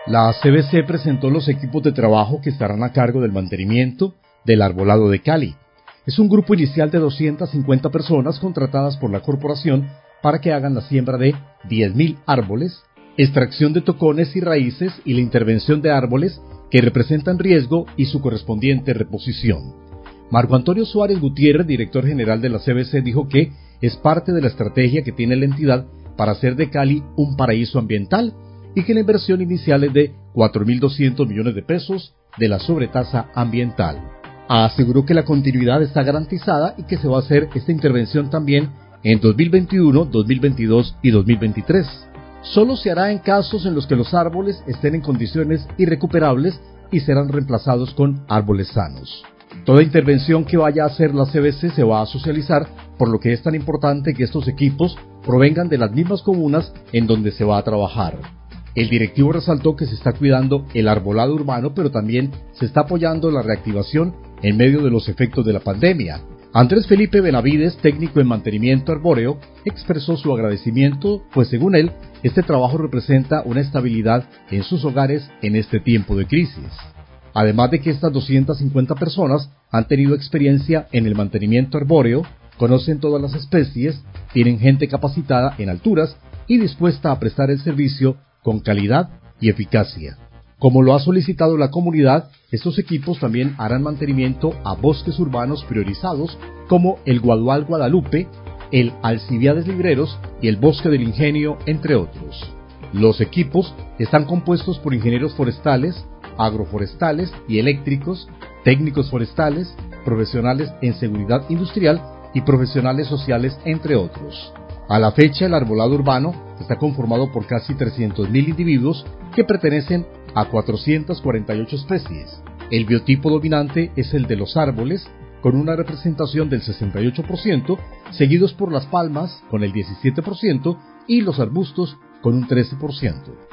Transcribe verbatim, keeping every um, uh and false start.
La C B C presentó los equipos de trabajo que estarán a cargo del mantenimiento del arbolado de Cali. Es un grupo inicial de doscientas cincuenta personas contratadas por la corporación para que hagan la siembra de diez mil árboles, extracción de tocones y raíces y la intervención de árboles que representan riesgo y su correspondiente reposición. Marco Antonio Suárez Gutiérrez, director general de la C B C, dijo que es parte de la estrategia que tiene la entidad para hacer de Cali un paraíso ambiental y que la inversión inicial es de cuatro mil doscientos millones de pesos de la sobretasa ambiental. Aseguró que la continuidad está garantizada y que se va a hacer esta intervención también en dos mil veintiuno, dos mil veintidós y dos mil veintitrés. Solo se hará en casos en los que los árboles estén en condiciones irrecuperables y serán reemplazados con árboles sanos. Toda intervención que vaya a hacer la C B C se va a socializar, por lo que es tan importante que estos equipos provengan de las mismas comunas en donde se va a trabajar. El directivo resaltó que se está cuidando el arbolado urbano, pero también se está apoyando la reactivación en medio de los efectos de la pandemia. Andrés Felipe Benavides, técnico en mantenimiento arbóreo, expresó su agradecimiento, pues según él, este trabajo representa una estabilidad en sus hogares en este tiempo de crisis. Además de que estas doscientas cincuenta personas han tenido experiencia en el mantenimiento arbóreo, conocen todas las especies, tienen gente capacitada en alturas y dispuesta a prestar el servicio con calidad y eficacia. Como lo ha solicitado la comunidad, estos equipos también harán mantenimiento a bosques urbanos priorizados como el Guadual Guadalupe, el Alcibiades Libreros y el Bosque del Ingenio, entre otros. Los equipos están compuestos por ingenieros forestales, agroforestales y eléctricos, técnicos forestales, profesionales en seguridad industrial y profesionales sociales, entre otros. A la fecha, el arbolado urbano está conformado por casi trescientos mil individuos que pertenecen a cuatrocientas cuarenta y ocho especies. El biotipo dominante es el de los árboles, con una representación del sesenta y ocho por ciento, seguidos por las palmas con el diecisiete por ciento y los arbustos con un trece por ciento.